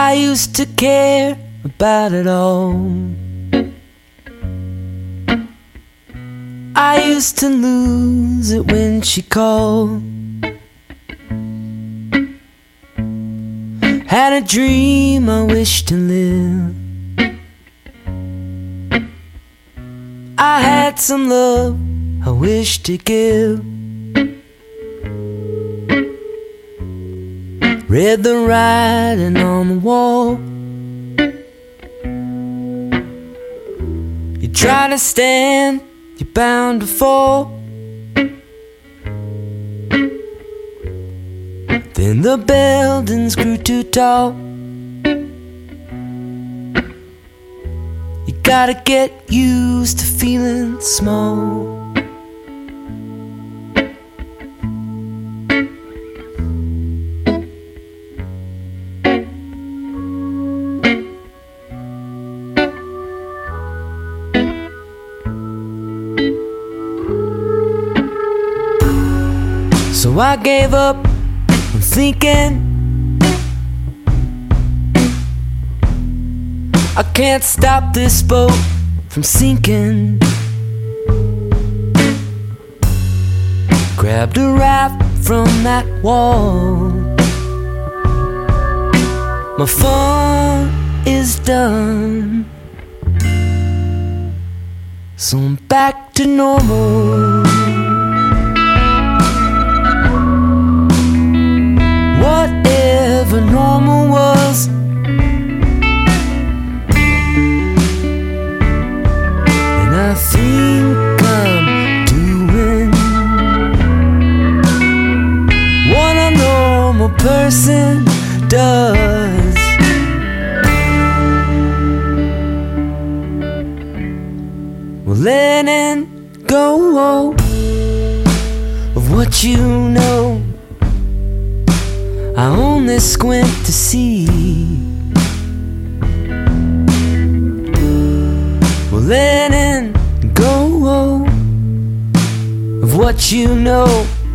I used to care about it all. I used to lose it when she called. Had a dream I wished to live. I had some love I wished to give. Read the writing on the wall. You try to stand, you're bound to fall. Then the buildings grew too tall. You gotta get used to feeling small. So I gave up on thinking. I can't stop this boat from sinking. Grabbed a raft from that wall. My fun is done, so I'm back to normal. Whatever normal was, and I think I'm doing what a normal person does. Well, letting go of what you know, I only squint to see. Well, letting go of what you know,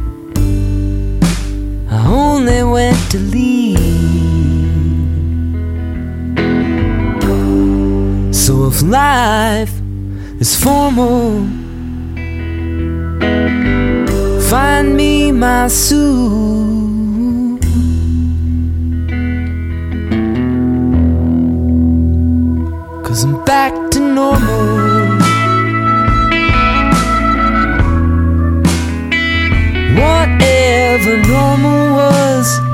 I only went to leave. So if life is formal, find me my suit. 'Cause I'm back to normal. Whatever normal was,